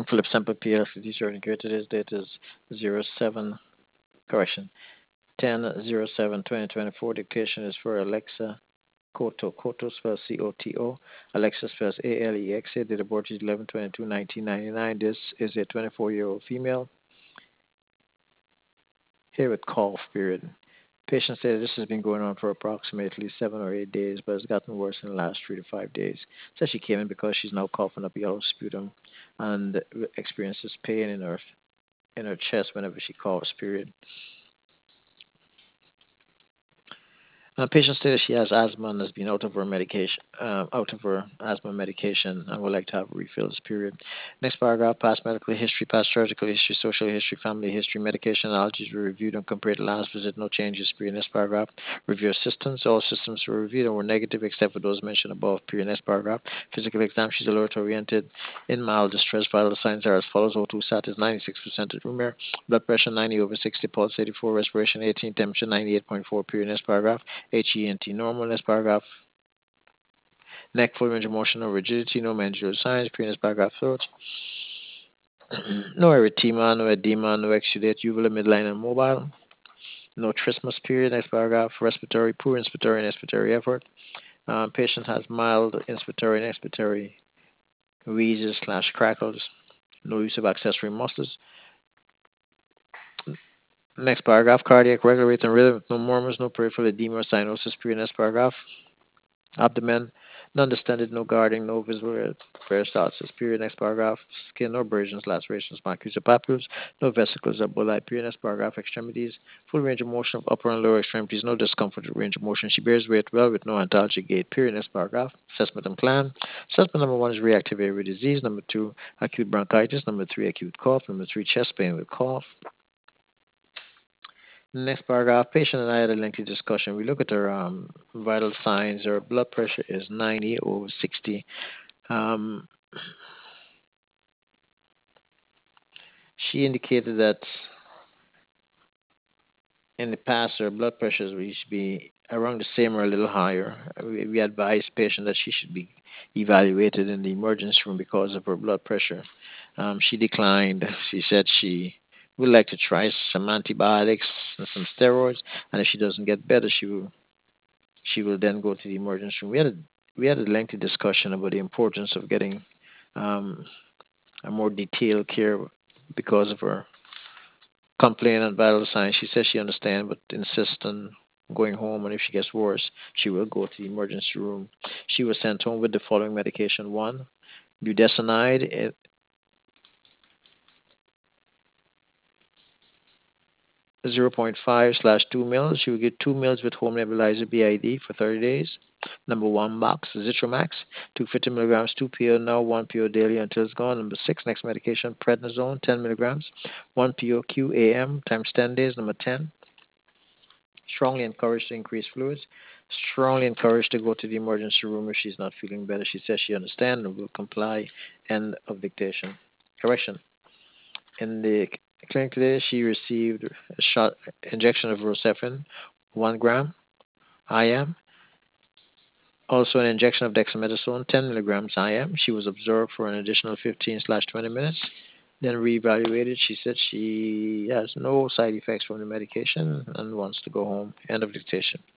Philip Sample PLC Detroit here. Today's date is 07, correction, 10/07/2024. Dictation is for Alexa Koto. Koto spells Coto. Alexa spells Alexa. Date of birth is 11/22/1999. This is a 24-year-old female here with cough period. Patient said this has been going on for approximately 7 or 8 days, but it's gotten worse in the last 3 to 5 days. Says she came in because she's now coughing up yellow sputum and experiences pain in her chest whenever she coughs. Period. Patient stated she has asthma and has been out of her medication, out of her asthma medication, and would like to have refills. Period. Next paragraph: past medical history, past surgical history, social history, family history, medication allergies were reviewed and compared to last visit. No changes. Period. Next paragraph: review of systems. All systems were reviewed and were negative except for those mentioned above. Period. Next paragraph: physical exam. She's alert oriented, in mild distress. Vital signs are as follows: O2 sat is 96% at room air, blood pressure 90/60, pulse 84, respiration 18, temperature 98.4. Period. Next paragraph: HENT normal. Next paragraph: neck, full range of motion, no rigidity, no mandibular signs. Previous paragraph: throat. No erythema, no edema, no exudate, uvula, midline, and mobile. No trismus. Period. Next paragraph: respiratory, poor inspiratory and expiratory effort. Patient has mild inspiratory and expiratory wheezes slash crackles. No use of accessory muscles. Next paragraph: cardiac, regular rate and rhythm, no murmurs, no peripheral edema or cyanosis. Period. Next paragraph: abdomen, none distended, no guarding, no visible peristalsis. Period. Next paragraph: skin, no abrasions, lacerations, macules, or papules, no vesicles or bullae. Period. Next paragraph: extremities, full range of motion of upper and lower extremities, no discomfort with range of motion. She bears weight well with no antalgic gait. Period. Next paragraph: assessment and plan. Assessment number 1 is reactive airway disease. Number 2, acute bronchitis. Number 3, acute cough. Number 3, chest pain with cough. Next paragraph: patient and I had a lengthy discussion. We look at her vital signs. Her blood pressure is 90/60. Um, she indicated that in the past her blood pressures used to be around the same or a little higher. We advised patient that she should be evaluated in the emergency room because of her blood pressure. She declined. She said she would like to try some antibiotics and some steroids, and if she doesn't get better, she will then go to the emergency room. We had a lengthy discussion about the importance of getting um, a more detailed care because of her complaint and vital signs. She says she understands, but insists on going home. And if she gets worse, she will go to the emergency room. She was sent home with the following medication: 1, budesonide, 0.5/2 mils. She will get 2 mils with home nebulizer BID for 30 days. Number 1, Max, Zitromax, 250 milligrams, 2 PO now, 1 PO daily until it's gone. Number 6, next medication, prednisone, 10 milligrams, 1 PO QAM times 10 days. Number 10, strongly encouraged to increase fluids. Strongly encouraged to go to the emergency room if she's not feeling better. She says she understands and will comply. End of dictation. Correction. In the clinic today, she received a shot injection of Rocephin, 1 gram IM. Also, an injection of dexamethasone, 10 milligrams IM. She was observed for an additional 15/20 minutes, then reevaluated. She said she has no side effects from the medication and wants to go home. End of dictation.